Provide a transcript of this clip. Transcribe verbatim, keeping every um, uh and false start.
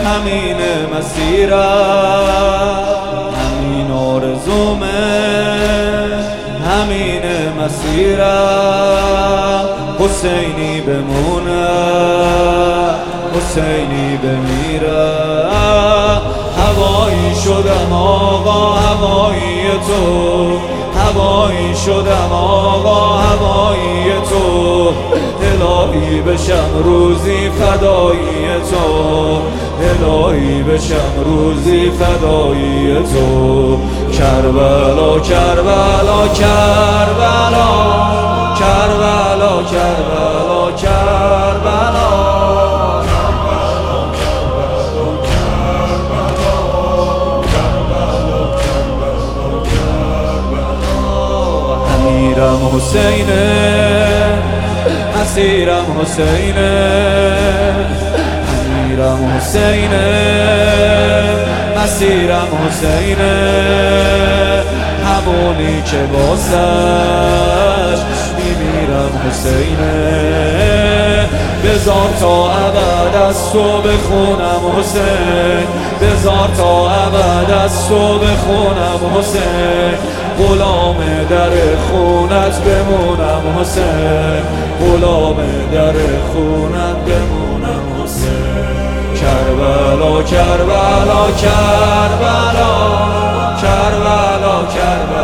همین مسیرم، همین آرزومه، همین مسیرم. حسینی بمونه، حسینی بمیره. هوایی شدم آقا هوایی تو، هوایی شدم آقا هوایی تو. الهی بشم روزی فدایی تو، الهی بشم روزی فدایی تو. کربلا کربلا کربلا کربلا کربلا کربلا امیرم حسینه، مسیرم حسینه، امیرم حسینه، مسیرم حسینه. همونی که واسش میمیرم حسینه. بذار تا ابد از تو بخونم حسین، بذار تا ابد از تو بخونم حسین. غلام در خونت بمونم حسین، غلام در خونت بمونم حسین. کربلا کربلا کربلا کربلا کربلا